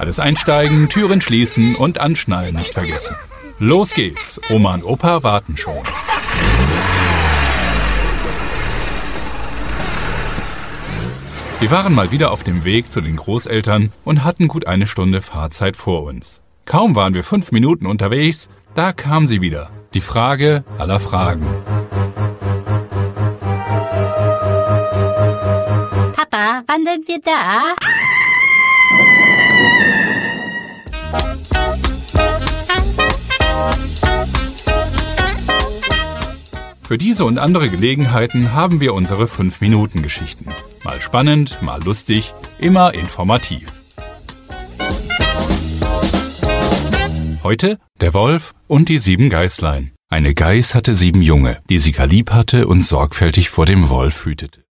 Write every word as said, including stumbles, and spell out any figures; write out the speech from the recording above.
Alles einsteigen, Türen schließen und anschnallen nicht vergessen. Los geht's, Oma und Opa warten schon. Wir waren mal wieder auf dem Weg zu den Großeltern und hatten gut eine Stunde Fahrzeit vor uns. Kaum waren wir fünf Minuten unterwegs, da kam sie wieder. Die Frage aller Fragen. Papa, wann sind wir da? Für diese und andere Gelegenheiten haben wir unsere fünf Minuten Geschichten. Mal spannend, mal lustig, immer informativ. Heute der Wolf und die sieben Geißlein. Eine Geiß hatte sieben Junge, die sie gar lieb hatte und sorgfältig vor dem Wolf hütete.